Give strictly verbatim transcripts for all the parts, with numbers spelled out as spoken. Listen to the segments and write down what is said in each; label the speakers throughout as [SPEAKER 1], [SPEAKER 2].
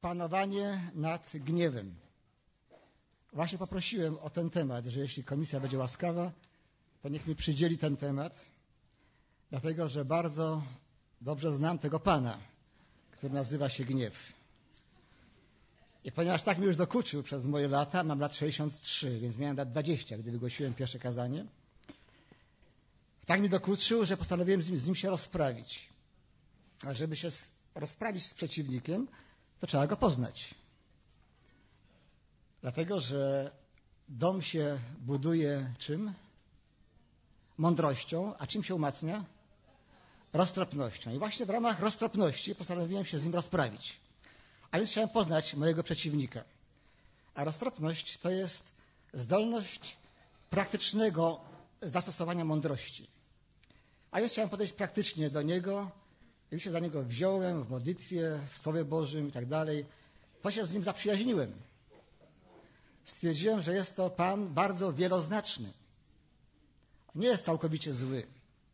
[SPEAKER 1] Panowanie nad gniewem. Właśnie poprosiłem o ten temat, że jeśli komisja będzie łaskawa, to niech mi przydzieli ten temat, dlatego że bardzo dobrze znam tego Pana, który nazywa się gniew. I ponieważ tak mi już dokuczył przez moje lata, mam lat sześćdziesiąt trzy, więc miałem lat dwadzieścia, gdy wygłosiłem pierwsze kazanie, tak mi dokuczył, że postanowiłem z nim, z nim się rozprawić. A żeby się rozprawić z przeciwnikiem, to trzeba go poznać. Dlatego, że dom się buduje czym? Mądrością. A czym się umacnia? Roztropnością. I właśnie w ramach roztropności postanowiłem się z nim rozprawić. A więc chciałem poznać mojego przeciwnika. A roztropność to jest zdolność praktycznego zastosowania mądrości. A więc chciałem podejść praktycznie do niego. Gdy się za niego wziąłem w modlitwie, w Słowie Bożym i tak dalej, to się z nim zaprzyjaźniłem. Stwierdziłem, że jest to Pan bardzo wieloznaczny. On nie jest całkowicie zły.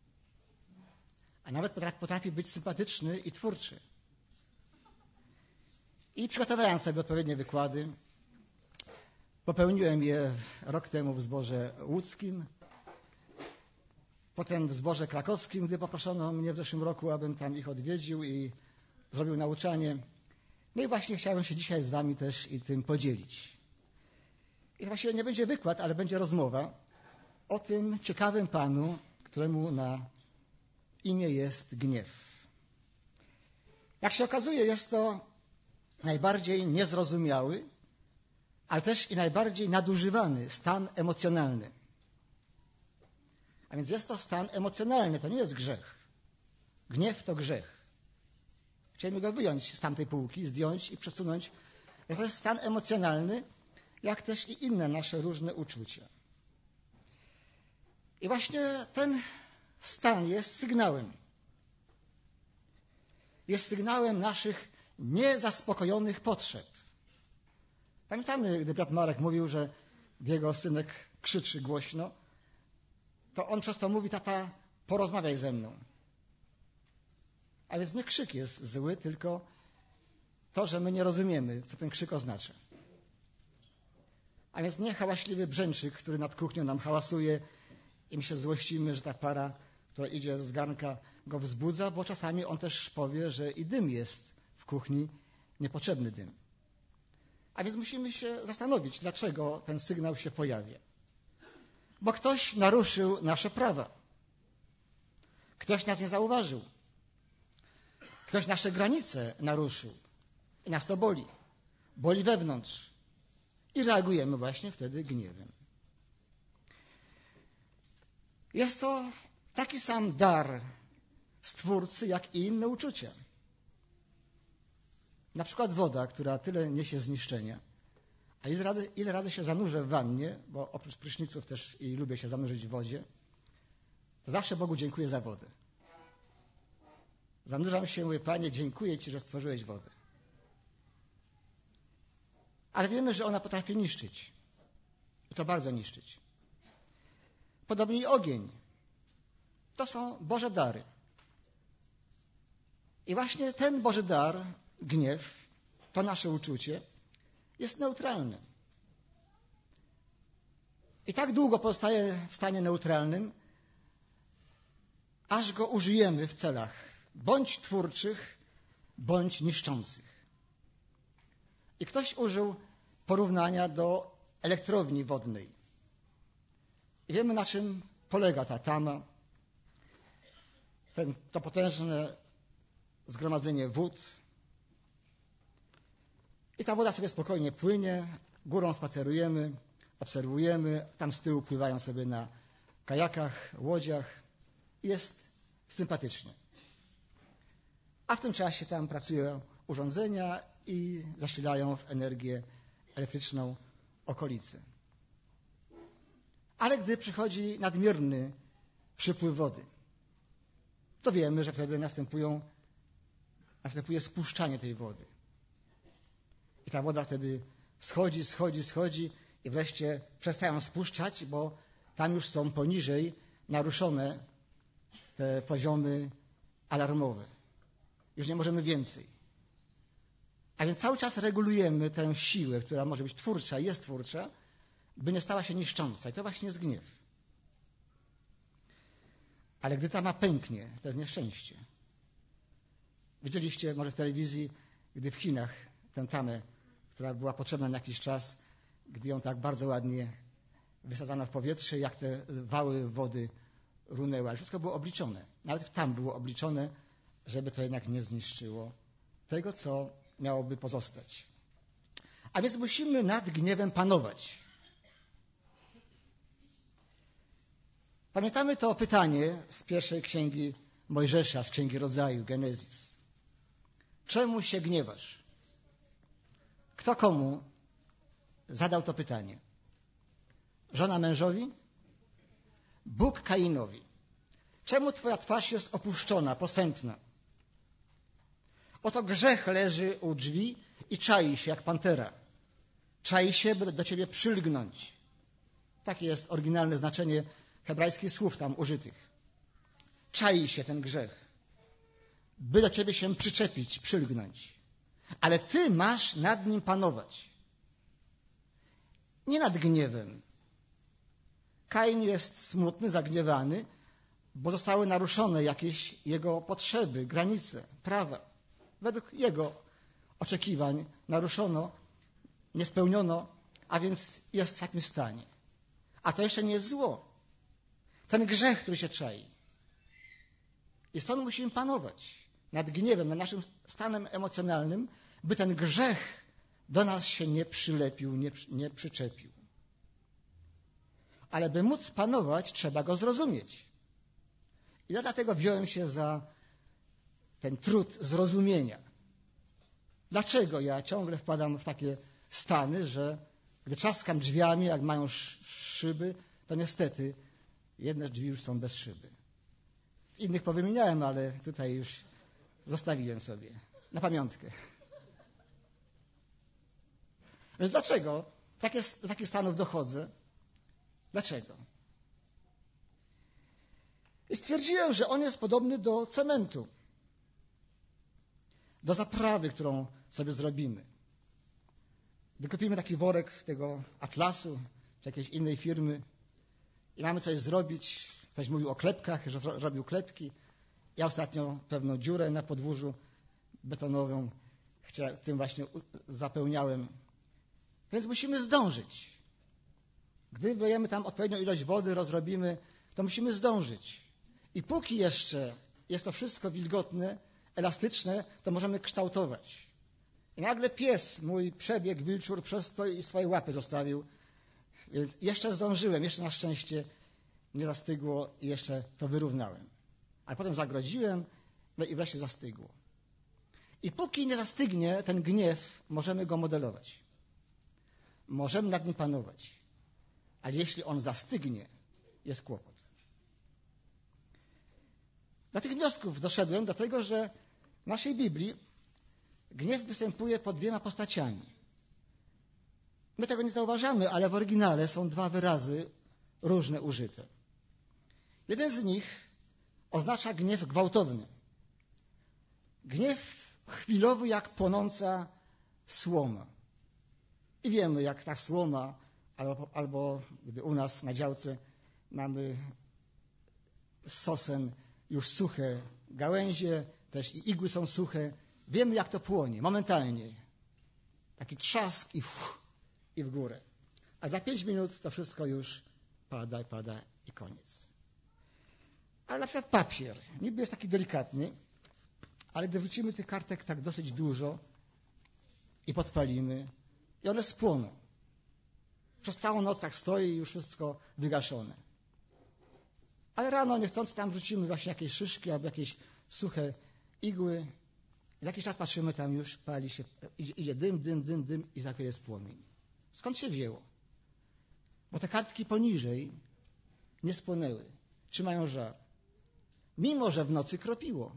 [SPEAKER 1] A nawet potrafi być sympatyczny i twórczy. I przygotowałem sobie odpowiednie wykłady. Popełniłem je rok temu w zborze łódzkim. Potem w zborze krakowskim, gdy poproszono mnie w zeszłym roku, abym tam ich odwiedził i zrobił nauczanie. No i właśnie chciałem się dzisiaj z wami też i tym podzielić. I właściwie nie będzie wykład, ale będzie rozmowa o tym ciekawym Panu, któremu na imię jest gniew. Jak się okazuje, jest to najbardziej niezrozumiały, ale też i najbardziej nadużywany stan emocjonalny. A więc jest to stan emocjonalny, to nie jest grzech. Gniew to grzech. Chcielibyśmy go wyjąć z tamtej półki, zdjąć i przesunąć. To jest stan emocjonalny, jak też i inne nasze różne uczucia. I właśnie ten stan jest sygnałem. Jest sygnałem naszych niezaspokojonych potrzeb. Pamiętamy, gdy brat Marek mówił, że jego synek krzyczy głośno, to on często mówi: tata, porozmawiaj ze mną. A więc nie krzyk jest zły, tylko to, że my nie rozumiemy, co ten krzyk oznacza. A więc nie hałaśliwy brzęczyk, który nad kuchnią nam hałasuje i my się złościmy, że ta para, która idzie z garnka, go wzbudza, bo czasami on też powie, że i dym jest w kuchni, niepotrzebny dym. A więc musimy się zastanowić, dlaczego ten sygnał się pojawia. Bo ktoś naruszył nasze prawa. Ktoś nas nie zauważył. Ktoś nasze granice naruszył. I nas to boli. Boli wewnątrz. I reagujemy właśnie wtedy gniewem. Jest to taki sam dar Stwórcy, jak i inne uczucia. Na przykład woda, która tyle niesie zniszczenia. A ile razy, ile razy się zanurzę w wannie, bo oprócz pryszniców też i lubię się zanurzyć w wodzie, to zawsze Bogu dziękuję za wodę. Zanurzam się i mówię: Panie, dziękuję Ci, że stworzyłeś wodę. Ale wiemy, że ona potrafi niszczyć. I to bardzo niszczyć. Podobnie i ogień. To są Boże dary. I właśnie ten Boży dar, gniew, to nasze uczucie, jest neutralny. I tak długo pozostaje w stanie neutralnym, aż go użyjemy w celach bądź twórczych, bądź niszczących. I ktoś użył porównania do elektrowni wodnej. I wiemy, na czym polega ta tama, ten, to potężne zgromadzenie wód. I ta woda sobie spokojnie płynie, górą spacerujemy, obserwujemy, tam z tyłu pływają sobie na kajakach, łodziach. Jest sympatycznie. A w tym czasie tam pracują urządzenia i zasilają w energię elektryczną okolice. Ale gdy przychodzi nadmierny przypływ wody, to wiemy, że wtedy następują, następuje spuszczanie tej wody. I ta woda wtedy schodzi, schodzi, schodzi i wreszcie przestają spuszczać, bo tam już są poniżej naruszone te poziomy alarmowe. Już nie możemy więcej. A A więc cały czas regulujemy tę siłę, która może być twórcza i jest twórcza, by nie stała się niszcząca. I to właśnie jest gniew. Ale gdy tama pęknie, to jest nieszczęście. Widzieliście może w telewizji, gdy w Chinach tę tamę, która była potrzebna na jakiś czas, gdy ją tak bardzo ładnie wysadzano w powietrze, jak te wały wody runęły. Ale wszystko było obliczone. Nawet tam było obliczone, żeby to jednak nie zniszczyło tego, co miałoby pozostać. A więc musimy nad gniewem panować. Pamiętamy to pytanie z pierwszej księgi Mojżesza, z księgi Rodzaju, Genezis. Czemu się gniewasz? Kto komu zadał to pytanie? Żona mężowi? Bóg Kainowi. Czemu twoja twarz jest opuszczona, posępna? Oto grzech leży u drzwi i czai się jak pantera. Czai się, by do ciebie przylgnąć. Takie jest oryginalne znaczenie hebrajskich słów tam użytych. Czai się ten grzech, by do ciebie się przyczepić, przylgnąć. Ale ty masz nad nim panować. Nie nad gniewem. Kain jest smutny, zagniewany, bo zostały naruszone jakieś jego potrzeby, granice, prawa. Według jego oczekiwań naruszono, nie spełniono, a więc jest w takim stanie. A to jeszcze nie jest zło. Ten grzech, który się czai. I stąd musimy panować nad gniewem, nad naszym stanem emocjonalnym, by ten grzech do nas się nie przylepił, nie, nie przyczepił. Ale by móc panować, trzeba go zrozumieć. I ja dlatego wziąłem się za ten trud zrozumienia. Dlaczego ja ciągle wpadam w takie stany, że gdy trzaskam drzwiami, jak mają szyby, to niestety jedne drzwi już są bez szyby. Innych powymieniałem, ale tutaj już zostawiłem sobie na pamiątkę. Więc dlaczego takie, do takich stanów dochodzę? Dlaczego? I stwierdziłem, że on jest podobny do cementu, do zaprawy, którą sobie zrobimy. Gdy kupimy taki worek tego Atlasu, czy jakiejś innej firmy i mamy coś zrobić, ktoś mówił o klepkach, że robił klepki. Ja ostatnio pewną dziurę na podwórzu betonową tym właśnie zapełniałem. Więc musimy zdążyć. Gdy wlejemy tam odpowiednią ilość wody, rozrobimy, to musimy zdążyć. I póki jeszcze jest to wszystko wilgotne, elastyczne, to możemy kształtować. I nagle pies mój przebiegł, wilczur przez to i swoje łapy zostawił. Więc jeszcze zdążyłem, jeszcze na szczęście nie zastygło i jeszcze to wyrównałem. Ale potem zagrodziłem, no i wreszcie zastygło. I póki nie zastygnie ten gniew, możemy go modelować. Możemy nad nim panować. Ale jeśli on zastygnie, jest kłopot. Do tych wniosków doszedłem dlatego, że w naszej Biblii gniew występuje pod dwiema postaciami. My tego nie zauważamy, ale w oryginale są dwa wyrazy różne użyte. Jeden z nich oznacza gniew gwałtowny. Gniew chwilowy jak płonąca słoma. I wiemy, jak ta słoma, albo, albo gdy u nas na działce mamy sosen, już suche gałęzie, też i igły są suche. Wiemy, jak to płonie, momentalnie. Taki trzask i, uf, i w górę. A za pięć minut to wszystko już pada, pada i koniec. Ale na przykład papier, niby jest taki delikatny, ale gdy wrzucimy tych kartek tak dosyć dużo i podpalimy, i one spłoną. Przez całą noc tak stoi i już wszystko wygaszone. Ale rano niechcący tam wrzucimy właśnie jakieś szyszki albo jakieś suche igły. Za jakiś czas patrzymy, tam już pali się, idzie, idzie dym, dym, dym, dym i za chwilę jest płomień. Skąd się wzięło? Bo te kartki poniżej nie spłonęły, trzymają żar. Mimo że w nocy kropiło.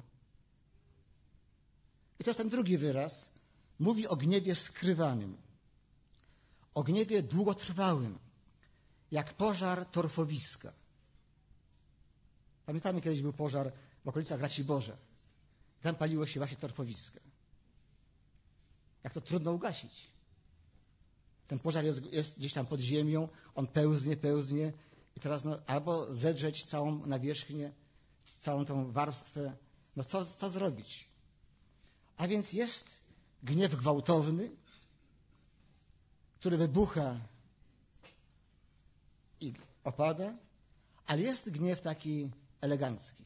[SPEAKER 1] I to jest ten drugi wyraz. Mówi o gniewie skrywanym. O gniewie długotrwałym. Jak pożar torfowiska. Pamiętamy, kiedyś był pożar w okolicach Raciborza. Tam paliło się właśnie torfowiska. Jak to trudno ugasić. Ten pożar jest, jest gdzieś tam pod ziemią, on pełznie, pełznie i teraz no, albo zedrzeć całą nawierzchnię, całą tą warstwę. No co, co zrobić? A więc jest gniew gwałtowny, który wybucha i opada, ale jest gniew taki elegancki.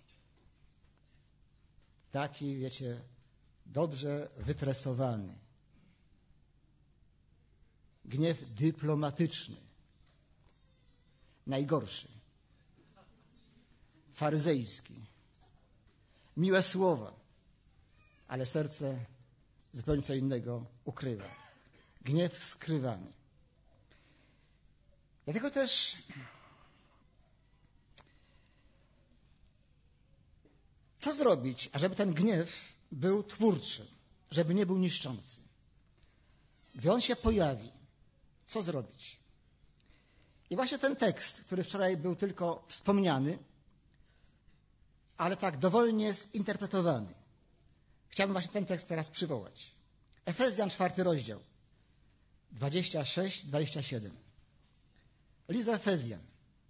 [SPEAKER 1] Taki, wiecie, dobrze wytresowany. Gniew dyplomatyczny. Najgorszy. Faryzejski. Miłe słowa, ale serce zupełnie co innego ukrywa. Gniew skrywany. Dlatego też co zrobić, ażeby ten gniew był twórczy, żeby nie był niszczący? Gdy on się pojawi, co zrobić? I właśnie ten tekst, który wczoraj był tylko wspomniany, ale tak dowolnie zinterpretowany. Chciałbym właśnie ten tekst teraz przywołać. Efezjan, czwarty rozdział, dwadzieścia sześć dwadzieścia siedem. List do Efezjan.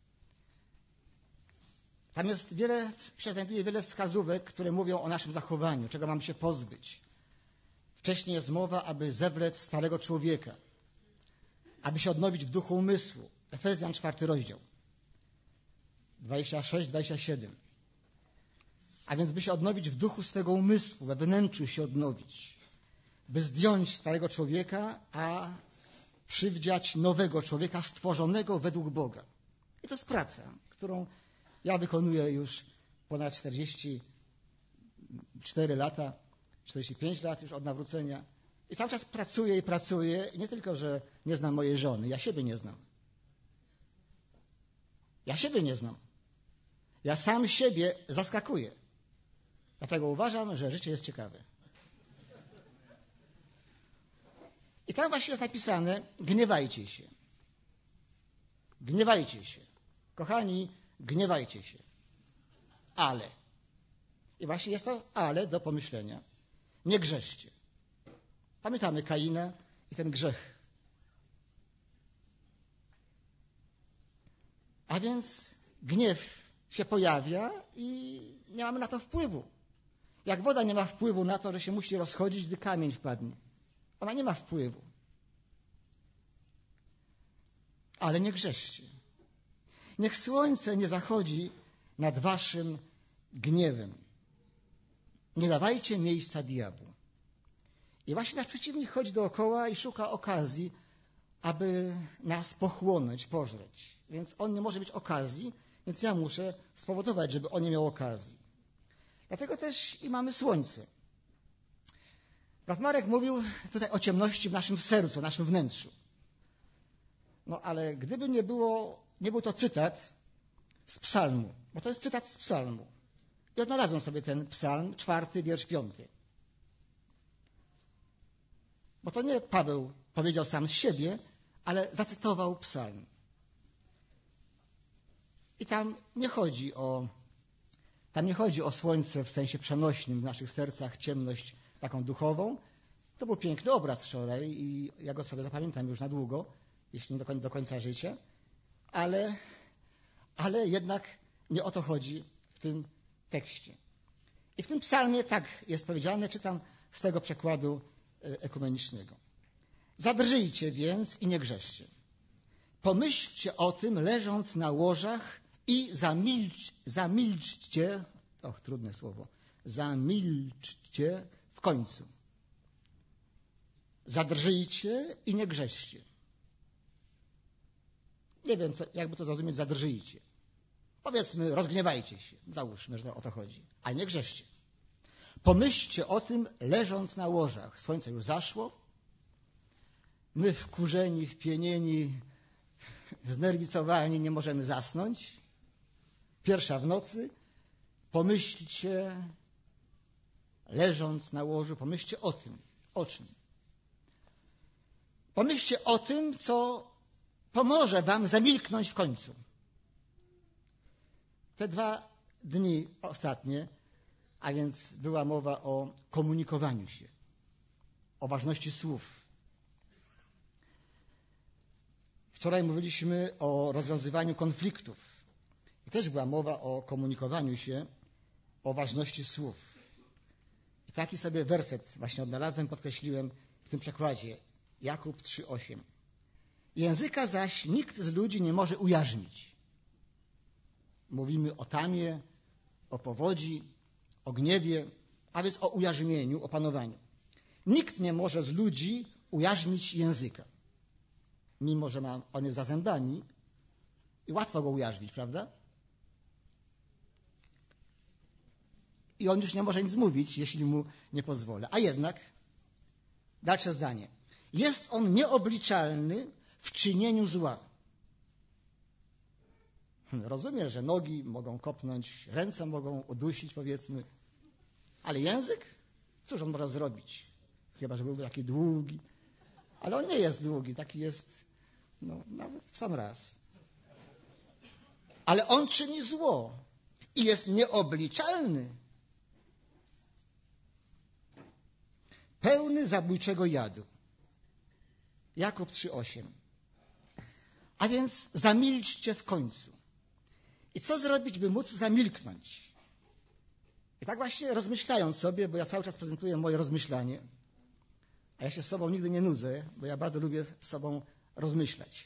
[SPEAKER 1] Tam jest wiele, się znajduje wiele wskazówek, które mówią o naszym zachowaniu, czego mamy się pozbyć. Wcześniej jest mowa, aby zewlec starego człowieka, aby się odnowić w duchu umysłu. Efezjan, czwarty rozdział, dwadzieścia sześć dwadzieścia siedem. A więc by się odnowić w duchu swego umysłu, we wnętrzu się odnowić, by zdjąć starego człowieka, a przywdziać nowego człowieka stworzonego według Boga. I to jest praca, którą ja wykonuję już ponad czterdzieści cztery lata, czterdzieści pięć lat już od nawrócenia. I cały czas pracuję i pracuję. I nie tylko, że nie znam mojej żony, ja siebie nie znam. Ja siebie nie znam. Ja sam siebie zaskakuję. Dlatego uważam, że życie jest ciekawe. I tam właśnie jest napisane, gniewajcie się. Gniewajcie się. Kochani, gniewajcie się. Ale. I właśnie jest to ale do pomyślenia. Nie grzeszcie. Pamiętamy Kaina i ten grzech. A więc gniew się pojawia i nie mamy na to wpływu. Jak woda nie ma wpływu na to, że się musi rozchodzić, gdy kamień wpadnie. Ona nie ma wpływu. Ale nie grzeszcie. Niech słońce nie zachodzi nad waszym gniewem. Nie dawajcie miejsca diabłu. I właśnie nasz przeciwnik chodzi dookoła i szuka okazji, aby nas pochłonąć, pożreć. Więc on nie może mieć okazji, więc ja muszę spowodować, żeby on nie miał okazji. Dlatego też i mamy słońce. Brat Marek mówił tutaj o ciemności w naszym sercu, w naszym wnętrzu. No ale gdyby nie było, nie był to cytat z psalmu, bo to jest cytat z psalmu. I odnalazłem sobie ten psalm, czwarty, wiersz piąty. Bo to nie Paweł powiedział sam z siebie, ale zacytował psalm. I tam nie chodzi o, tam nie chodzi o słońce w sensie przenośnym w naszych sercach, ciemność taką duchową. To był piękny obraz wczoraj i ja go sobie zapamiętam już na długo, jeśli nie do końca, do końca życia, ale, ale jednak nie o to chodzi w tym tekście. I w tym psalmie tak jest powiedziane, czytam z tego przekładu ekumenicznego. Zadrżyjcie więc i nie grzeszcie. Pomyślcie o tym, leżąc na łożach i zamilcz, zamilczcie, och, trudne słowo, zamilczcie w końcu. Zadrżyjcie i nie grzeszcie. Nie wiem, co, jakby to zrozumieć, zadrżyjcie. Powiedzmy, rozgniewajcie się. Załóżmy, że to o to chodzi. A nie grzeszcie. Pomyślcie o tym, leżąc na łożach. Słońce już zaszło. My wkurzeni, wpienieni, znerwicowani nie możemy zasnąć. Pierwsza w nocy. Pomyślcie, leżąc na łożu, pomyślcie o tym. O czym? Pomyślcie o tym, co pomoże wam zamilknąć w końcu. Te dwa dni ostatnie, a więc była mowa o komunikowaniu się. o ważności słów. Wczoraj mówiliśmy o rozwiązywaniu konfliktów. I też była mowa o komunikowaniu się, o ważności słów. I taki sobie werset właśnie odnalazłem, podkreśliłem w tym przekładzie. Jakub trzy osiem. Języka zaś nikt z ludzi nie może ujarzmić. Mówimy o tamie, o powodzi, o gniewie, a więc o ujarzmieniu, o panowaniu. Nikt nie może z ludzi ujarzmić języka. Mimo że ma, on jest za zębami i łatwo go ujarzmić, prawda? I on już nie może nic mówić, jeśli mu nie pozwolę. A jednak, dalsze zdanie. Jest on nieobliczalny w czynieniu zła. Rozumiem, że nogi mogą kopnąć, ręce mogą udusić, powiedzmy. Ale język? Cóż on może zrobić? Chyba że byłby taki długi. Ale on nie jest długi, taki jest, no, nawet w sam raz. Ale on czyni zło i jest nieobliczalny. Pełny zabójczego jadu. Jakub trzy osiem. A więc zamilczcie w końcu. I co zrobić, by móc zamilknąć? I tak właśnie rozmyślając sobie, bo ja cały czas prezentuję moje rozmyślanie, a ja się z sobą nigdy nie nudzę, bo ja bardzo lubię z sobą rozmyślać.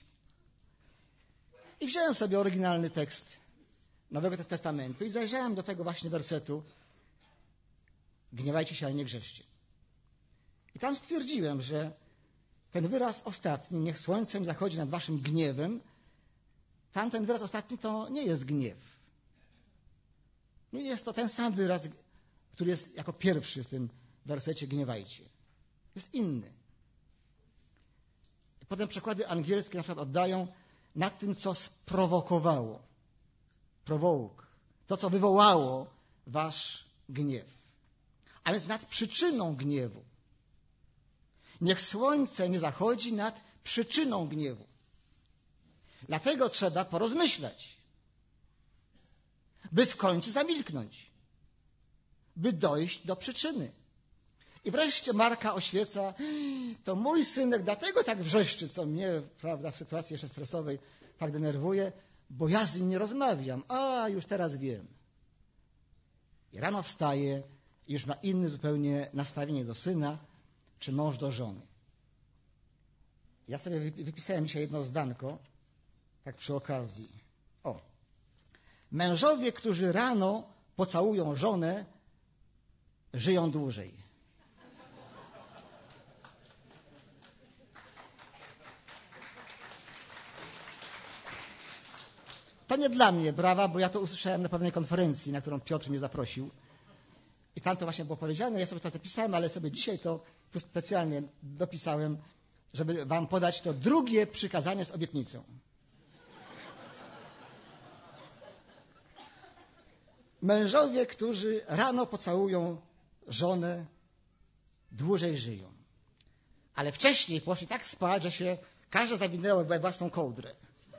[SPEAKER 1] I wziąłem sobie oryginalny tekst Nowego Testamentu i zajrzałem do tego właśnie wersetu gniewajcie się, ale nie grzeszcie. I tam stwierdziłem, że ten wyraz ostatni, niech słońcem zachodzi nad waszym gniewem, tamten wyraz ostatni to nie jest gniew. Nie jest to ten sam wyraz, który jest jako pierwszy w tym wersecie gniewajcie. Jest inny. I potem przekłady angielskie na przykład oddają nad tym, co sprowokowało. Provoke. To, co wywołało wasz gniew. A więc nad przyczyną gniewu. Niech słońce nie zachodzi nad przyczyną gniewu. Dlatego trzeba porozmyślać, by w końcu zamilknąć, by dojść do przyczyny. I wreszcie Marka oświeca, to mój synek dlatego tak wrzeszczy, co mnie, prawda, w sytuacji jeszcze stresowej tak denerwuje, bo ja z nim nie rozmawiam. A, już teraz wiem. I rano wstaje i już ma inne zupełnie nastawienie do syna, czy mąż do żony. Ja sobie wypisałem dzisiaj jedno zdanko, tak przy okazji. O. Mężowie, którzy rano pocałują żonę, żyją dłużej. To nie dla mnie brawa, bo ja to usłyszałem na pewnej konferencji, na którą Piotr mnie zaprosił. I tam to właśnie było powiedziane, ja sobie to zapisałem, ale sobie dzisiaj to tu specjalnie dopisałem, żeby wam podać to drugie przykazanie z obietnicą. Mężowie, którzy rano pocałują żonę, dłużej żyją. Ale wcześniej poszli tak spać, że się każde zawinęło we własną kołdrę.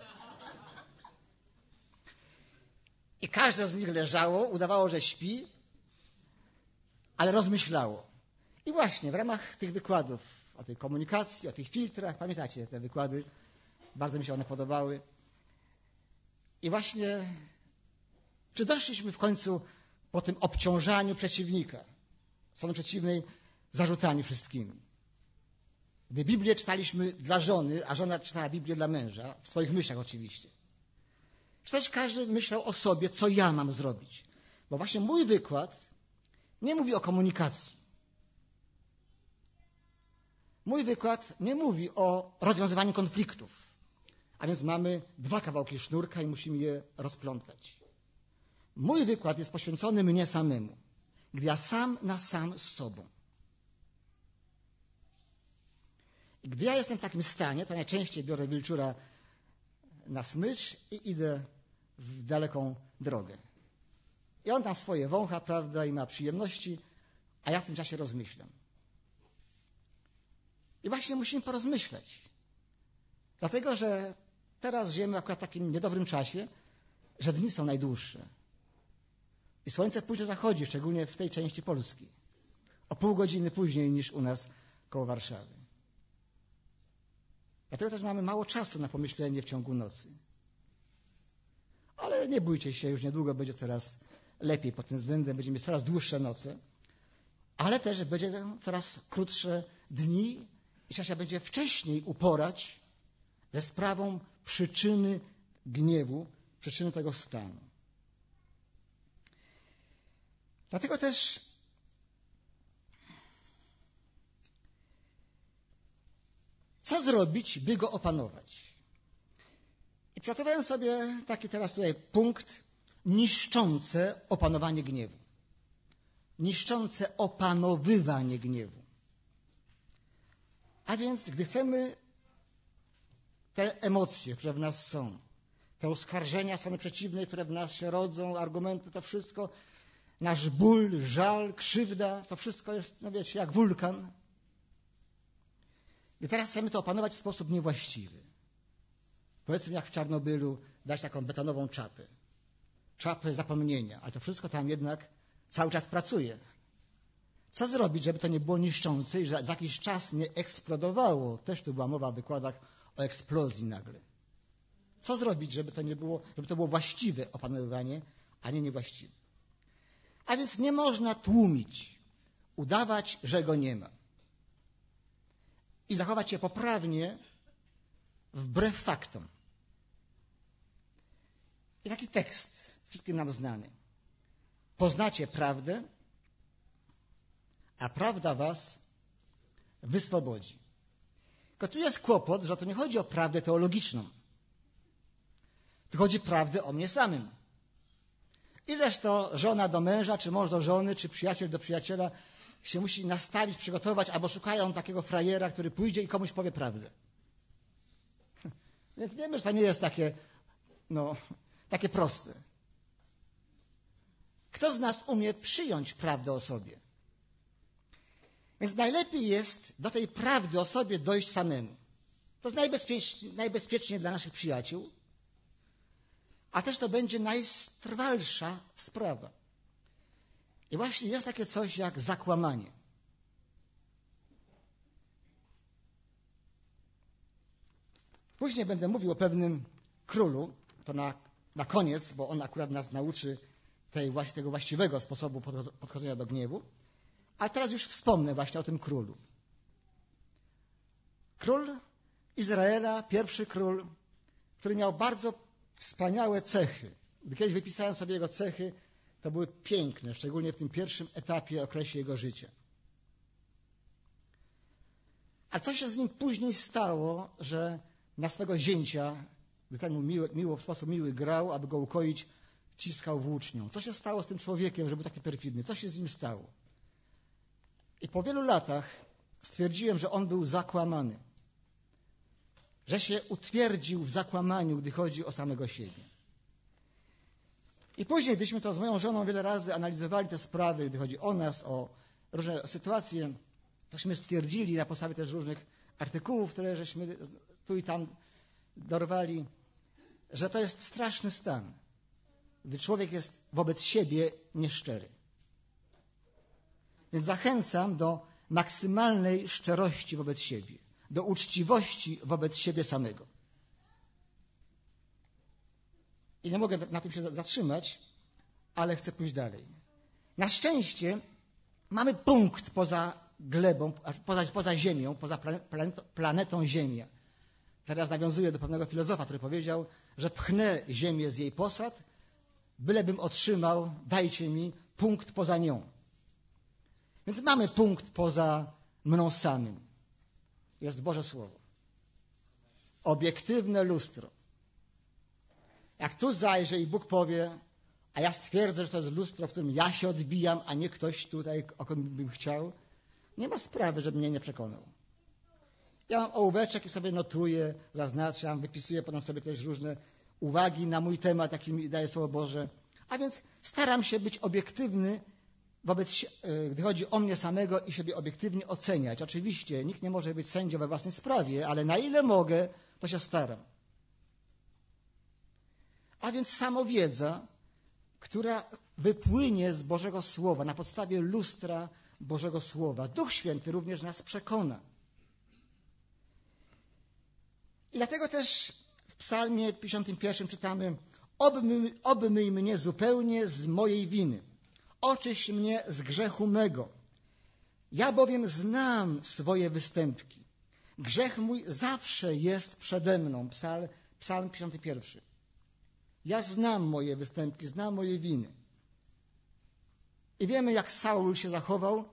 [SPEAKER 1] I każde z nich leżało, udawało, że śpi, ale rozmyślało. I właśnie w ramach tych wykładów o tej komunikacji, o tych filtrach, pamiętacie te wykłady, bardzo mi się one podobały. I właśnie czy doszliśmy w końcu po tym obciążaniu przeciwnika, strony przeciwnej, zarzutami wszystkimi. Gdy Biblię czytaliśmy dla żony, a żona czytała Biblię dla męża, w swoich myślach oczywiście. Czy też każdy myślał o sobie, co ja mam zrobić. Bo właśnie mój wykład nie mówi o komunikacji. Mój wykład nie mówi o rozwiązywaniu konfliktów. A więc mamy dwa kawałki sznurka i musimy je rozplątać. Mój wykład jest poświęcony mnie samemu, gdy ja sam na sam z sobą. I gdy ja jestem w takim stanie, to najczęściej biorę wilczura na smycz i idę w daleką drogę. I on tam swoje wącha, prawda, i ma przyjemności, a ja w tym czasie rozmyślam. I właśnie musimy porozmyślać. Dlatego, że teraz żyjemy akurat w takim niedobrym czasie, że dni są najdłuższe. I słońce późno zachodzi, szczególnie w tej części Polski. O pół godziny później niż u nas koło Warszawy. Dlatego też mamy mało czasu na pomyślenie w ciągu nocy. Ale nie bójcie się, już niedługo będzie coraz lepiej pod tym względem, będziemy mieć coraz dłuższe noce, ale też będzie coraz krótsze dni i trzeba się będzie wcześniej uporać ze sprawą przyczyny gniewu, przyczyny tego stanu. Dlatego też co zrobić, by go opanować? I przygotowałem sobie taki teraz tutaj punkt niszczące opanowanie gniewu. Niszczące opanowywanie gniewu. A więc, gdy chcemy te emocje, które w nas są, te oskarżenia strony przeciwnej, które w nas się rodzą, argumenty, to wszystko, nasz ból, żal, krzywda, to wszystko jest, no wiecie, jak wulkan. I teraz chcemy to opanować w sposób niewłaściwy. Powiedzmy, jak w Czarnobylu dać taką betonową czapę. Czapę zapomnienia, ale to wszystko tam jednak cały czas pracuje. Co zrobić, żeby to nie było niszczące i że za jakiś czas nie eksplodowało? Też tu była mowa w wykładach o eksplozji nagle. Co zrobić, żeby to nie było, żeby to było właściwe opanowywanie, a nie niewłaściwe? A więc nie można tłumić, udawać, że go nie ma. I zachować się poprawnie wbrew faktom. I taki tekst, wszystkim nam znany. Poznacie prawdę, a prawda was wyswobodzi. Tylko tu jest kłopot, że to nie chodzi o prawdę teologiczną. Tu chodzi o prawdę o mnie samym. Ileż to żona do męża, czy mąż do żony, czy przyjaciel do przyjaciela się musi nastawić, przygotować, albo szukają takiego frajera, który pójdzie i komuś powie prawdę. Więc wiemy, że to nie jest takie, no, takie proste. Kto z nas umie przyjąć prawdę o sobie? Więc najlepiej jest do tej prawdy o sobie dojść samemu. To jest najbezpieczniej, najbezpieczniej dla naszych przyjaciół, a też to będzie najtrwalsza sprawa. I właśnie jest takie coś jak zakłamanie. Później będę mówił o pewnym królu, to na, na koniec, bo on akurat nas nauczy tej, tego właściwego sposobu podchodzenia do gniewu. Ale teraz już wspomnę właśnie o tym królu. Król Izraela, pierwszy król, który miał bardzo wspaniałe cechy. Gdy kiedyś wypisałem sobie jego cechy, to były piękne, szczególnie w tym pierwszym etapie, okresie jego życia. A co się z nim później stało, że na swego zięcia, gdy ten mu miło, miło, w sposób miły grał, aby go ukoić, ciskał włócznią. Co się stało z tym człowiekiem, że był taki perfidny? Co się z nim stało? I po wielu latach stwierdziłem, że on był zakłamany. Że się utwierdził w zakłamaniu, gdy chodzi o samego siebie. I później, gdyśmy to z moją żoną wiele razy analizowali te sprawy, gdy chodzi o nas, o różne sytuacje, tośmy stwierdzili na podstawie też różnych artykułów, które żeśmy tu i tam dorwali, że to jest straszny stan, gdy człowiek jest wobec siebie nieszczery. Więc zachęcam do maksymalnej szczerości wobec siebie, do uczciwości wobec siebie samego. I nie mogę na tym się zatrzymać, ale chcę pójść dalej. Na szczęście mamy punkt poza glebą, poza, poza Ziemią, poza planetą, planetą Ziemia. Teraz nawiązuję do pewnego filozofa, który powiedział, że pchnę Ziemię z jej posad, bylebym otrzymał, dajcie mi, punkt poza nią. Więc mamy punkt poza mną samym. Jest Boże Słowo. Obiektywne lustro. Jak tu zajrzę i Bóg powie, a ja stwierdzę, że to jest lustro, w którym ja się odbijam, a nie ktoś tutaj, o kim bym chciał, nie ma sprawy, żeby mnie nie przekonał. Ja mam ołóweczek i sobie notuję, zaznaczam, wypisuję potem sobie też różne uwagi na mój temat, jaki mi daje Słowo Boże. A więc staram się być obiektywny, wobec, gdy chodzi o mnie samego i siebie obiektywnie oceniać. Oczywiście nikt nie może być sędzią we własnej sprawie, ale na ile mogę, to się staram. A więc samowiedza, która wypłynie z Bożego Słowa na podstawie lustra Bożego Słowa. Duch Święty również nas przekona. I dlatego też w psalmie pięćdziesiątym pierwszym czytamy: Obmyj, obmyj mnie zupełnie z mojej winy, oczyść mnie z grzechu mego. Ja bowiem znam swoje występki. Grzech mój zawsze jest przede mną. Psalm, psalm pięćdziesiąty pierwszy. Ja znam moje występki, znam moje winy. I wiemy, jak Saul się zachował,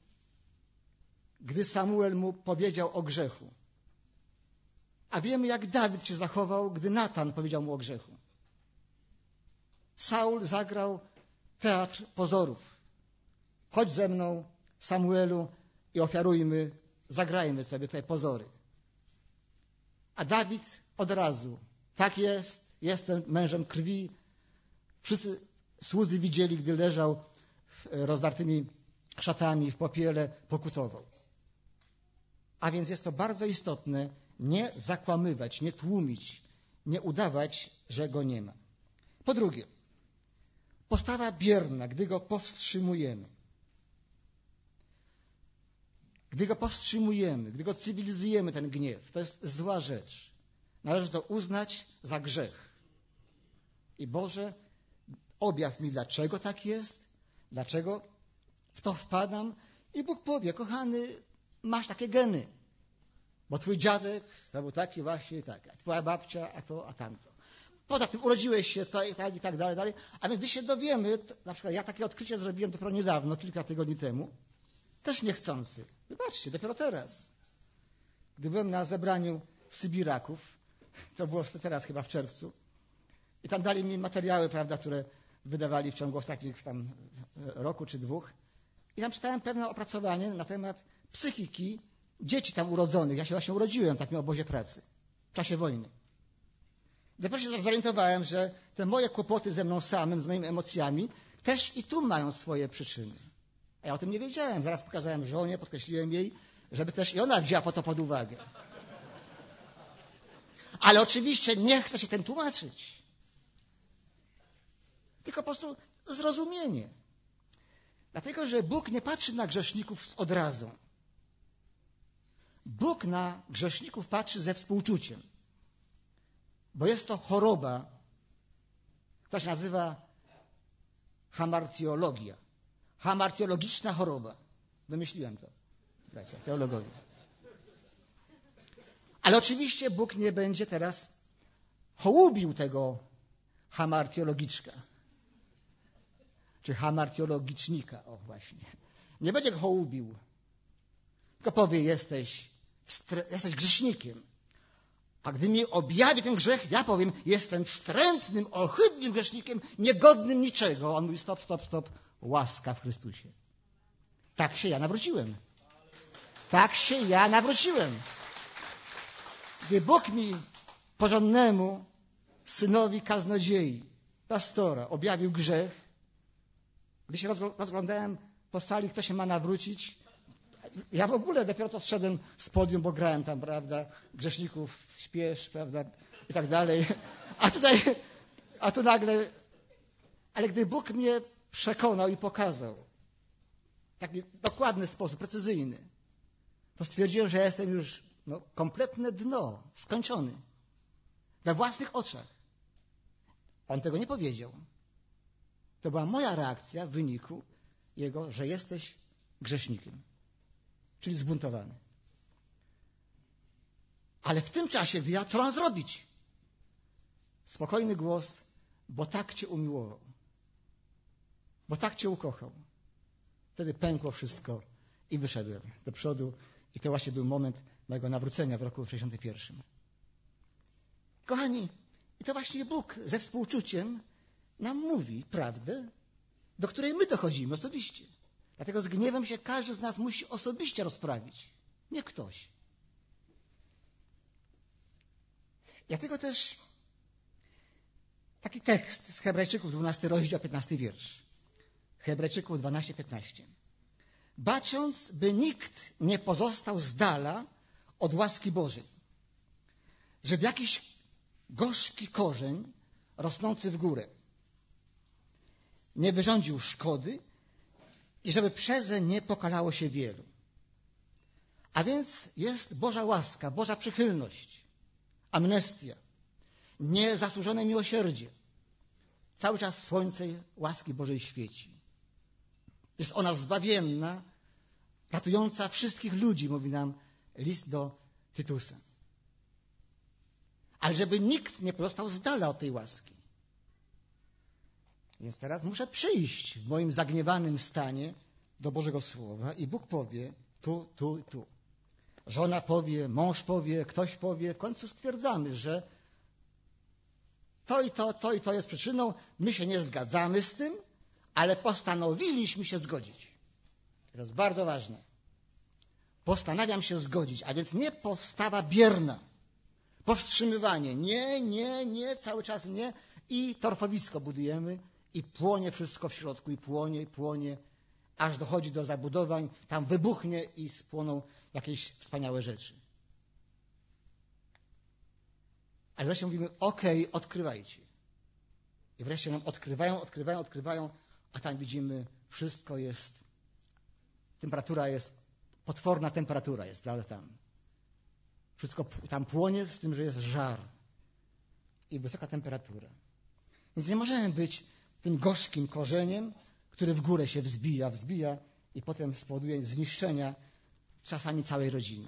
[SPEAKER 1] gdy Samuel mu powiedział o grzechu. A wiemy, jak Dawid się zachował, gdy Natan powiedział mu o grzechu. Saul zagrał teatr pozorów. Chodź ze mną, Samuelu, i ofiarujmy, zagrajmy sobie tutaj pozory. A Dawid od razu: tak jest, jestem mężem krwi. Wszyscy słudzy widzieli, gdy leżał rozdartymi szatami w popiele, pokutował. A więc jest to bardzo istotne, nie zakłamywać, nie tłumić, nie udawać, że go nie ma. Po drugie, postawa bierna, gdy go powstrzymujemy. Gdy go powstrzymujemy, gdy go cywilizujemy, ten gniew, to jest zła rzecz. Należy to uznać za grzech. I Boże, objaw mi, dlaczego tak jest, dlaczego w to wpadam. I Bóg powie: kochany, masz takie geny, bo twój dziadek to był taki właśnie tak, a twoja babcia, a to, a tamto. Poza tym urodziłeś się to i tak, i tak dalej, dalej. A więc gdy się dowiemy, to, na przykład ja takie odkrycie zrobiłem dopiero niedawno, kilka tygodni temu, też niechcący. Wybaczcie, dopiero teraz. Gdy byłem na zebraniu Sybiraków, to było teraz chyba w czerwcu, i tam dali mi materiały, prawda, które wydawali w ciągu ostatnich tam roku czy dwóch. I tam czytałem pewne opracowanie na temat psychiki dzieci tam urodzonych. Ja się właśnie urodziłem w takim obozie pracy w czasie wojny. Dopiero się zorientowałem, że te moje kłopoty ze mną samym, z moimi emocjami, też i tu mają swoje przyczyny. A ja o tym nie wiedziałem. Zaraz pokazałem żonie, podkreśliłem jej, żeby też i ona wzięła to pod uwagę. Ale oczywiście nie chcę się tym tłumaczyć. Tylko po prostu zrozumienie. Dlatego, że Bóg nie patrzy na grzeszników z odrazą. Bóg na grzeszników patrzy ze współczuciem. Bo jest to choroba, która się nazywa hamartiologia. Hamartiologiczna choroba. Wymyśliłem to, bracia, teologowie. Ale oczywiście Bóg nie będzie teraz hołubił tego hamartiologiczka. Czy hamartiologicznika, o właśnie. Nie będzie go hołubił. Tylko powie: jesteś, jesteś grzesznikiem. A gdy mi objawi ten grzech, ja powiem: jestem wstrętnym, ohydnym grzesznikiem, niegodnym niczego. On mówi: stop, stop, stop. Łaska w Chrystusie. Tak się ja nawróciłem. Tak się ja nawróciłem. Gdy Bóg mi, porządnemu synowi kaznodziei, pastora, objawił grzech, gdy się rozglądałem po sali, kto się ma nawrócić, ja w ogóle dopiero co zszedłem z podium, bo grałem tam, prawda, grzeszników, śpiesz, prawda, i tak dalej. A tutaj, a tu nagle, ale gdy Bóg mnie przekonał i pokazał w taki dokładny sposób, precyzyjny, to stwierdziłem, że ja jestem już no, kompletne dno, skończony. We własnych oczach. On tego nie powiedział. To była moja reakcja w wyniku jego, że jesteś grzesznikiem. Czyli zbuntowany. Ale w tym czasie, gdy ja, co mam zrobić? Spokojny głos: bo tak cię umiłował. Bo tak cię ukochał. Wtedy pękło wszystko i wyszedłem do przodu. I to właśnie był moment mojego nawrócenia w roku sześćdziesiątym pierwszym. Kochani, i to właśnie Bóg ze współczuciem nam mówi prawdę, do której my dochodzimy osobiście. Dlatego z gniewem się każdy z nas musi osobiście rozprawić. Nie ktoś. Dlatego też taki tekst z Hebrajczyków, dwunasty rozdział, piętnasty wiersz. Hebrajczyków dwanaście, piętnaście. Bacząc, by nikt nie pozostał z dala od łaski Bożej, żeby jakiś gorzki korzeń rosnący w górę nie wyrządził szkody i żeby przeze nie pokalało się wielu. A więc jest Boża łaska, Boża przychylność, amnestia, niezasłużone miłosierdzie. Cały czas słońce łaski Bożej świeci. Jest ona zbawienna, ratująca wszystkich ludzi, mówi nam list do Tytusa. Ale żeby nikt nie pozostał z dala od tej łaski. Więc teraz muszę przyjść w moim zagniewanym stanie do Bożego Słowa i Bóg powie tu, tu i tu. Żona powie, mąż powie, ktoś powie. W końcu stwierdzamy, że to i to, to i to jest przyczyną. My się nie zgadzamy z tym, ale postanowiliśmy się zgodzić. To jest bardzo ważne. Postanawiam się zgodzić, a więc nie postawa bierna, powstrzymywanie. Nie, nie, nie, cały czas nie. I torfowisko budujemy i płonie wszystko w środku, i płonie, i płonie, aż dochodzi do zabudowań, tam wybuchnie i spłoną jakieś wspaniałe rzeczy. Ale wreszcie mówimy, okej, okay, odkrywajcie. I wreszcie nam odkrywają, odkrywają, odkrywają, a tam widzimy, wszystko jest, temperatura jest, potworna temperatura jest, prawda, tam. Wszystko tam płonie z tym, że jest żar i wysoka temperatura. Więc nie możemy być tym gorzkim korzeniem, który w górę się wzbija, wzbija i potem spowoduje zniszczenia czasami całej rodziny.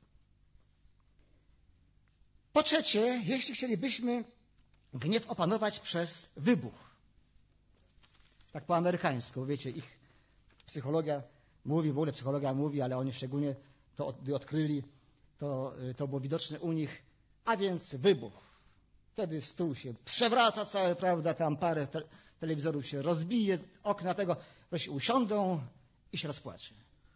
[SPEAKER 1] Po trzecie, jeśli chcielibyśmy gniew opanować przez wybuch, tak po amerykańsku, wiecie, ich psychologia mówi, w ogóle psychologia mówi, ale oni szczególnie to odkryli, to, to było widoczne u nich, a więc wybuch. Wtedy stół się przewraca cały, prawda, tam parę te, telewizorów się rozbije, okna tego, wreszcie usiądą i się rozpłacze.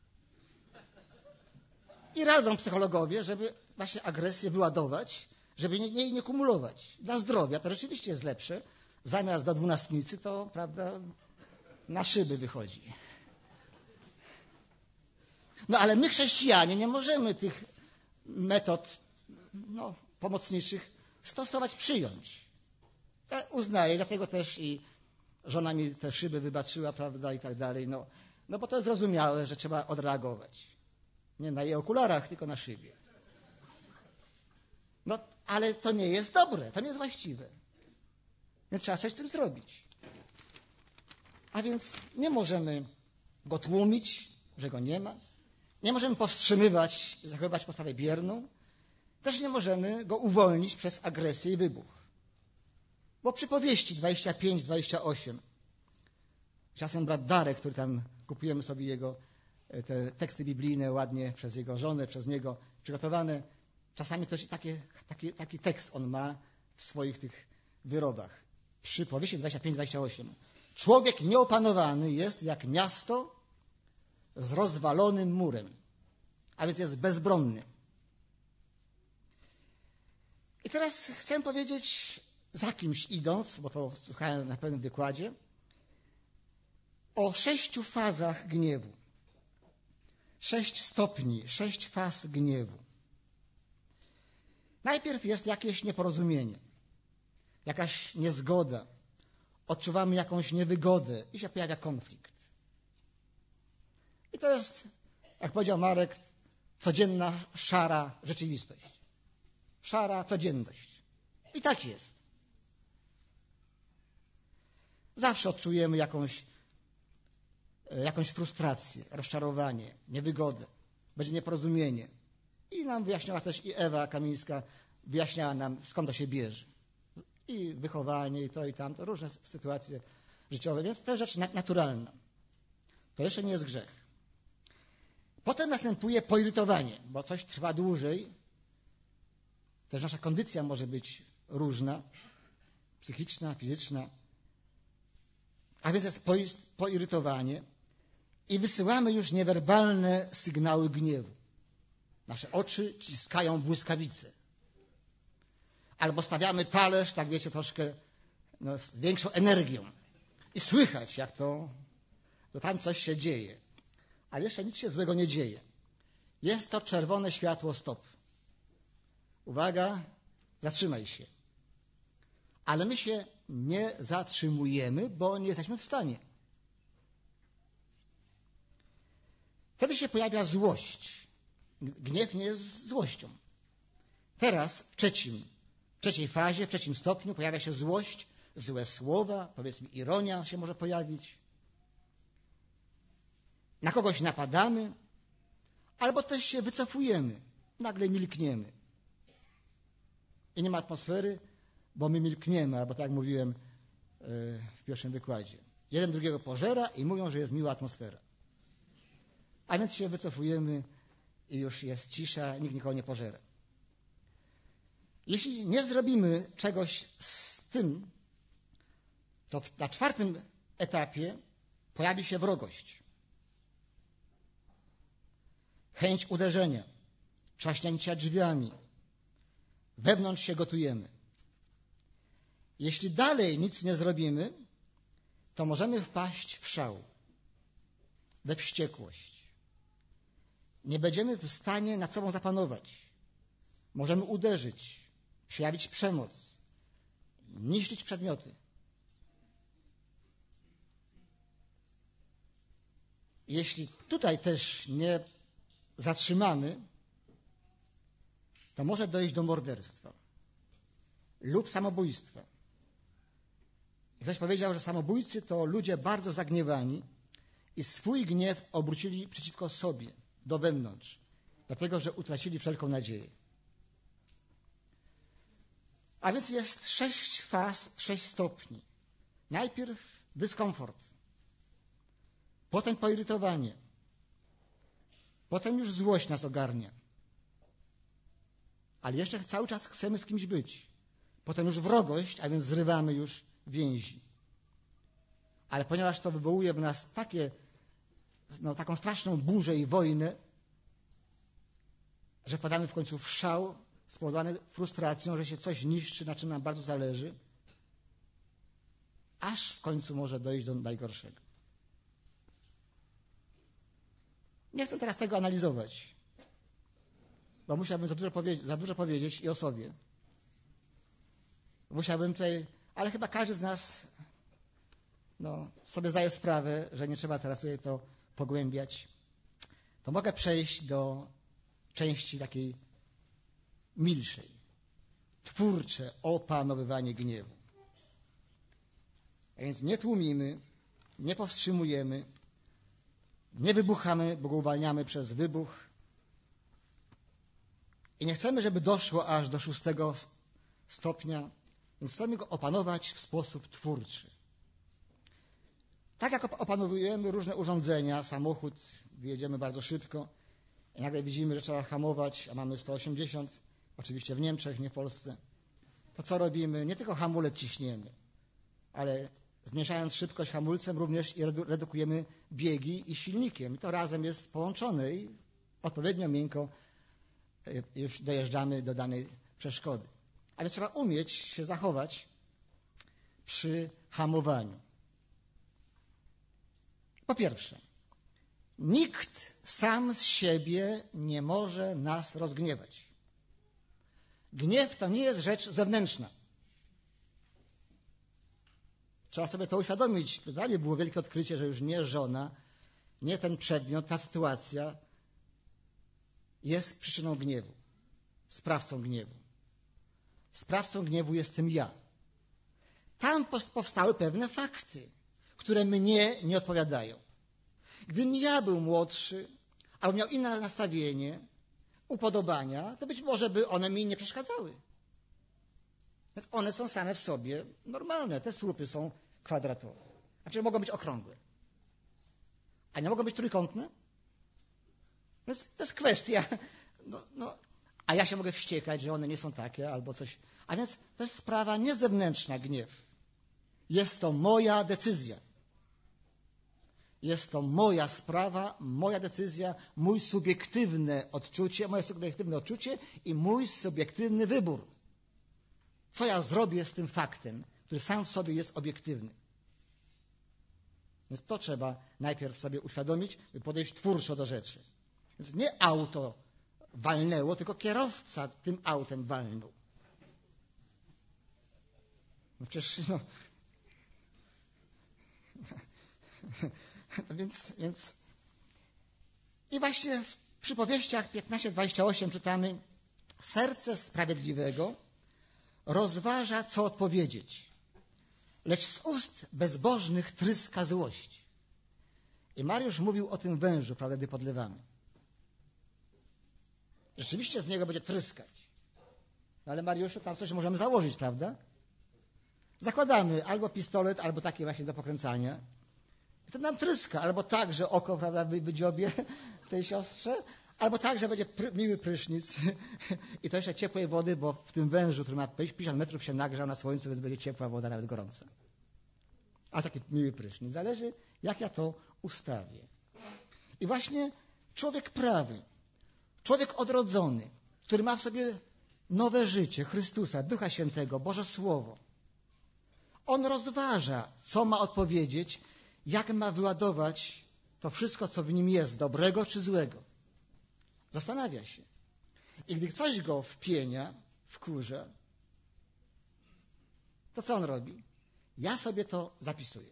[SPEAKER 1] I radzą psychologowie, żeby właśnie agresję wyładować, żeby jej nie, nie kumulować. Dla zdrowia to rzeczywiście jest lepsze. Zamiast do dwunastnicy to, prawda, na szyby wychodzi. No ale my, chrześcijanie, nie możemy tych metod no, pomocniczych stosować, przyjąć. Ja uznaję, dlatego też i żona mi te szyby wybaczyła, prawda, i tak dalej. No, no bo to jest zrozumiałe, że trzeba odreagować. Nie na jej okularach, tylko na szybie. No, ale to nie jest dobre, to nie jest właściwe. Więc trzeba coś z tym zrobić. A więc nie możemy go tłumić, że go nie ma. Nie możemy powstrzymywać, zachowywać postawę bierną. Też nie możemy go uwolnić przez agresję i wybuch. Bo przypowieści dwadzieścia pięć, dwadzieścia osiem, czasem brat Darek, który tam kupujemy sobie jego te teksty biblijne ładnie przez jego żonę, przez niego przygotowane, czasami też i takie, taki, taki tekst on ma w swoich tych wyrobach. Przypowieści dwadzieścia pięć, dwadzieścia osiem. Człowiek nieopanowany jest jak miasto z rozwalonym murem, a więc jest bezbronny. I teraz chcę powiedzieć, za kimś idąc, bo to słuchałem na pewnym wykładzie, o sześciu fazach gniewu. Sześć stopni, sześć faz gniewu. Najpierw jest jakieś nieporozumienie, jakaś niezgoda. Odczuwamy jakąś niewygodę i się pojawia konflikt. I to jest, jak powiedział Marek, codzienna, szara rzeczywistość. Szara codzienność. I tak jest. Zawsze odczujemy jakąś, jakąś frustrację, rozczarowanie, niewygodę. Będzie nieporozumienie. I nam wyjaśniała też i Ewa Kamińska, wyjaśniała nam, skąd to się bierze. I wychowanie, i to, i tamto, różne sytuacje życiowe, więc to jest rzecz naturalna. To jeszcze nie jest grzech. Potem następuje poirytowanie, bo coś trwa dłużej. Też nasza kondycja może być różna, psychiczna, fizyczna. A więc jest poirytowanie i wysyłamy już niewerbalne sygnały gniewu. Nasze oczy ciskają błyskawice. Albo stawiamy talerz, tak wiecie, troszkę no, z większą energią. I słychać, jak to, to tam coś się dzieje. Ale jeszcze nic się złego nie dzieje. Jest to czerwone światło stop. Uwaga, zatrzymaj się. Ale my się nie zatrzymujemy, bo nie jesteśmy w stanie. wtedy się pojawia złość. Gniew nie jest złością. Teraz w trzecim, w trzeciej fazie, w trzecim stopniu pojawia się złość, złe słowa, powiedzmy ironia się może pojawić. Na kogoś napadamy, albo też się wycofujemy, nagle milkniemy. I nie ma atmosfery, bo my milkniemy, albo tak jak mówiłem w pierwszym wykładzie. Jeden drugiego pożera i mówią, że jest miła atmosfera. A więc się wycofujemy i już jest cisza, nikt nikogo nie pożera. Jeśli nie zrobimy czegoś z tym, to na czwartym etapie pojawi się wrogość. Chęć uderzenia, trzaśnięcia drzwiami. Wewnątrz się gotujemy. Jeśli dalej nic nie zrobimy, to możemy wpaść w szał, we wściekłość. Nie będziemy w stanie nad sobą zapanować. Możemy uderzyć, przejawić przemoc, niszczyć przedmioty. Jeśli tutaj też nie zatrzymamy, to może dojść do morderstwa lub samobójstwa. Ktoś powiedział, że samobójcy to ludzie bardzo zagniewani i swój gniew obrócili przeciwko sobie, do wewnątrz, dlatego że utracili wszelką nadzieję. A więc jest sześć faz, sześć stopni. Najpierw dyskomfort, potem poirytowanie, potem już złość nas ogarnia, ale jeszcze cały czas chcemy z kimś być. Potem już wrogość, a więc zrywamy już więzi. Ale ponieważ to wywołuje w nas takie, no, taką straszną burzę i wojnę, że wpadamy w końcu w szał spowodowany frustracją, że się coś niszczy, na czym nam bardzo zależy, aż w końcu może dojść do najgorszego. Nie chcę teraz tego analizować, bo musiałbym za dużo, powie- za dużo powiedzieć i o sobie. Musiałbym tutaj, ale chyba każdy z nas no, sobie zdaje sprawę, że nie trzeba teraz tutaj to pogłębiać. To mogę przejść do części takiej milszej. Twórcze opanowywanie gniewu. A więc nie tłumimy, nie powstrzymujemy, nie wybuchamy, bo go uwalniamy przez wybuch. I nie chcemy, żeby doszło aż do szóstego stopnia, więc chcemy go opanować w sposób twórczy. Tak jak opanowujemy różne urządzenia, samochód, wyjedziemy bardzo szybko i nagle widzimy, że trzeba hamować, a mamy sto osiemdziesiąt, oczywiście w Niemczech, nie w Polsce. To co robimy? Nie tylko hamulec ciśniemy, ale zmniejszając szybkość hamulcem również i redukujemy biegi i silnikiem. I to razem jest połączone i odpowiednio miękko już dojeżdżamy do danej przeszkody. Ale trzeba umieć się zachować przy hamowaniu. Po pierwsze, nikt sam z siebie nie może nas rozgniewać. Gniew to nie jest rzecz zewnętrzna. Trzeba sobie to uświadomić. To dla mnie było wielkie odkrycie, że już nie żona, nie ten przedmiot, ta sytuacja jest przyczyną gniewu, sprawcą gniewu. Sprawcą gniewu jestem ja. Tam powstały pewne fakty, które mnie nie odpowiadają. Gdybym ja był młodszy, albo miał inne nastawienie, upodobania, to być może by one mi nie przeszkadzały. Więc one są same w sobie normalne. Te słupy są kwadratowe. Znaczy mogą być okrągłe. A nie mogą być trójkątne? Więc to jest kwestia. No, no, a ja się mogę wściekać, że one nie są takie albo coś. A więc to jest sprawa nie zewnętrzna, gniew. Jest to moja decyzja. Jest to moja sprawa, moja decyzja, mój subiektywne odczucie, moje subiektywne odczucie i mój subiektywny wybór. Co ja zrobię z tym faktem, który sam w sobie jest obiektywny. Więc to trzeba najpierw sobie uświadomić, by podejść twórczo do rzeczy. Więc nie auto walnęło, tylko kierowca tym autem walnął. No przecież, no... no więc, więc I właśnie w przypowieściach piętnaście dwadzieścia osiem czytamy: serce sprawiedliwego rozważa, co odpowiedzieć, lecz z ust bezbożnych tryska złość. I Mariusz mówił o tym wężu, prawda, gdy podlewamy. Rzeczywiście z niego będzie tryskać. No ale Mariuszu, tam coś możemy założyć, prawda? Zakładamy albo pistolet, albo taki właśnie do pokręcania. I to nam tryska, albo tak, że oko, prawda, wydziobie tej siostrze, albo tak, że będzie pry, miły prysznic i to jeszcze ciepłej wody, bo w tym wężu, który ma pięćdziesiąt metrów, się nagrzał na słońcu, więc będzie ciepła woda, nawet gorąca. A taki miły prysznic. Zależy, jak ja to ustawię. I właśnie człowiek prawy, człowiek odrodzony, który ma w sobie nowe życie Chrystusa, Ducha Świętego, Boże Słowo, on rozważa, co ma odpowiedzieć, jak ma wyładować to wszystko, co w nim jest, dobrego czy złego. Zastanawia się. I gdy coś go wpienia, wkurza, to co on robi? Ja sobie to zapisuję.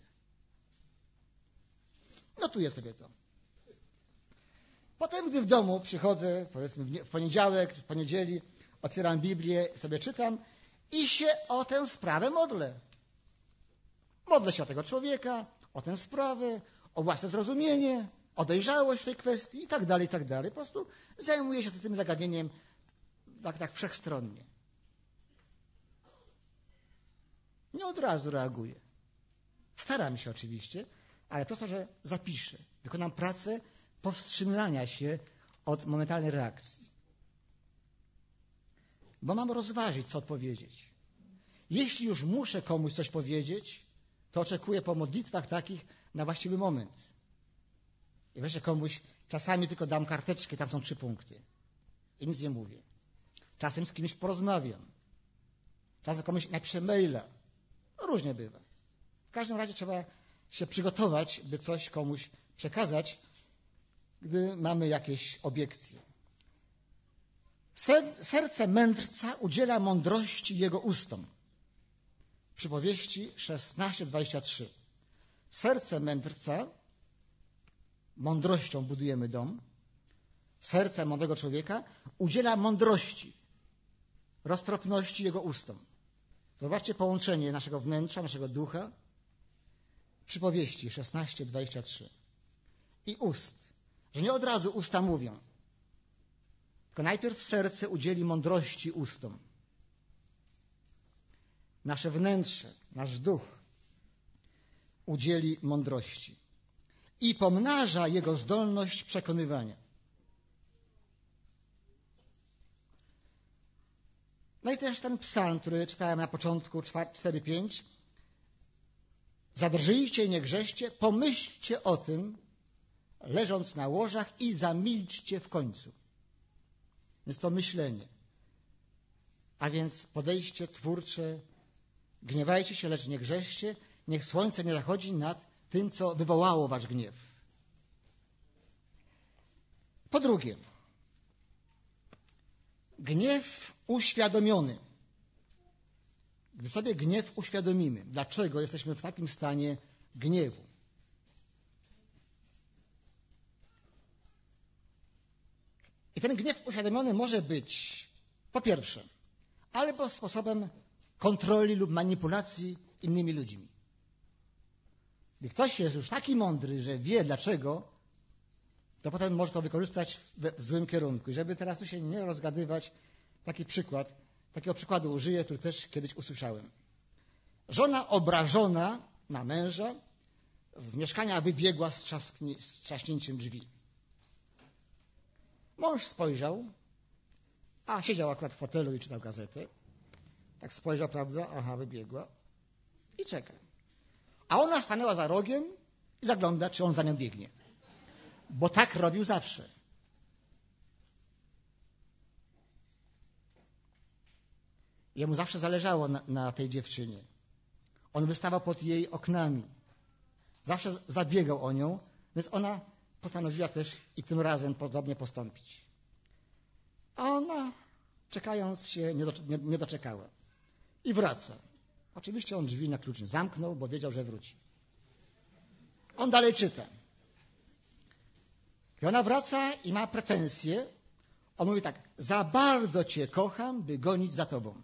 [SPEAKER 1] Notuję sobie to. Potem, gdy w domu przychodzę, powiedzmy w poniedziałek, w poniedzieli, otwieram Biblię, sobie czytam i się o tę sprawę modlę. Modlę się o tego człowieka, o tę sprawę, o własne zrozumienie, o dojrzałość w tej kwestii i tak dalej, i tak dalej. Po prostu zajmuję się tym zagadnieniem tak, tak wszechstronnie. Nie od razu reaguję. Staram się oczywiście, ale prosto, że zapiszę. Wykonam pracę powstrzymywania się od momentalnej reakcji. Bo mam rozważyć, co odpowiedzieć. Jeśli już muszę komuś coś powiedzieć, to oczekuję po modlitwach takich na właściwy moment. I wreszcie komuś czasami tylko dam karteczkę, tam są trzy punkty. I nic nie mówię. Czasem z kimś porozmawiam. Czasem komuś napiszę maila. Różnie bywa. W każdym razie trzeba się przygotować, by coś komuś przekazać, gdy mamy jakieś obiekcje. Serce mędrca udziela mądrości jego ustom. Przypowieści szesnaście dwadzieścia trzy. Serce mędrca, mądrością budujemy dom, serce mądrego człowieka udziela mądrości, roztropności jego ustom. Zobaczcie połączenie naszego wnętrza, naszego ducha. Przypowieści szesnaście dwadzieścia trzy. I ust. Że nie od razu usta mówią, tylko najpierw serce udzieli mądrości ustom. Nasze wnętrze, nasz duch udzieli mądrości i pomnaża jego zdolność przekonywania. No i też ten psalm, który czytałem na początku, cztery pięć. Zadrżyjcie i nie grzeszcie, pomyślcie o tym, leżąc na łożach i zamilczcie w końcu. Więc to myślenie. A więc podejście twórcze. Gniewajcie się, lecz nie grzeszcie. Niech słońce nie zachodzi nad tym, co wywołało wasz gniew. Po drugie, gniew uświadomiony. Gdy sobie gniew uświadomimy, dlaczego jesteśmy w takim stanie gniewu. I ten gniew uświadomiony może być, po pierwsze, albo sposobem kontroli lub manipulacji innymi ludźmi. Gdy ktoś jest już taki mądry, że wie dlaczego, to potem może to wykorzystać w złym kierunku. I żeby teraz tu się nie rozgadywać, taki przykład, takiego przykładu użyję, który też kiedyś usłyszałem. Żona obrażona na męża z mieszkania wybiegła z, trzaskni, z trzaśnięciem drzwi. Mąż spojrzał, a siedział akurat w fotelu i czytał gazetę. Tak spojrzał, prawda, aha, wybiegła i czeka. A ona stanęła za rogiem i zagląda, czy on za nią biegnie. Bo tak robił zawsze. Jemu zawsze zależało na, na tej dziewczynie. On wystawał pod jej oknami. Zawsze zabiegał o nią, więc ona postanowiła też i tym razem podobnie postąpić. A ona, czekając się, nie, do, nie, nie doczekała. I wraca. Oczywiście on drzwi na klucz nie zamknął, bo wiedział, że wróci. On dalej czyta. I ona wraca i ma pretensje. On mówi tak: za bardzo cię kocham, by gonić za tobą.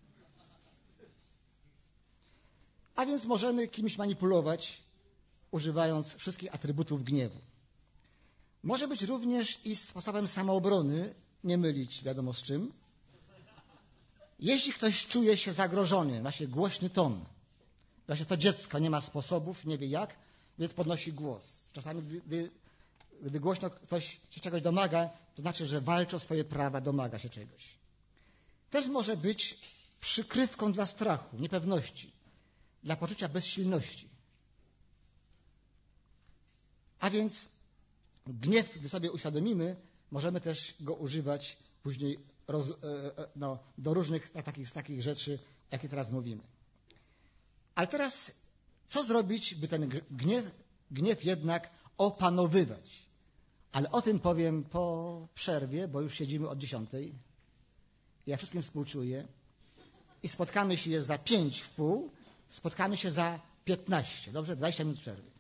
[SPEAKER 1] A więc możemy kimś manipulować, używając wszystkich atrybutów gniewu. Może być również i sposobem samoobrony, nie mylić wiadomo z czym. Jeśli ktoś czuje się zagrożony, ma się głośny ton, właśnie to dziecko nie ma sposobów, nie wie jak, więc podnosi głos. Czasami, gdy, gdy głośno ktoś się czegoś domaga, to znaczy, że walczy o swoje prawa, domaga się czegoś. Też może być przykrywką dla strachu, niepewności, dla poczucia bezsilności. A więc gniew, gdy sobie uświadomimy, możemy też go używać później roz, no, do różnych takich, takich rzeczy, jakie teraz mówimy. Ale teraz co zrobić, by ten gniew, gniew jednak opanowywać? Ale o tym powiem po przerwie, bo już siedzimy od dziesiątej. Ja wszystkim współczuję. I spotkamy się za pięć w pół, spotkamy się za piętnaście. Dobrze? dwadzieścia minut przerwy.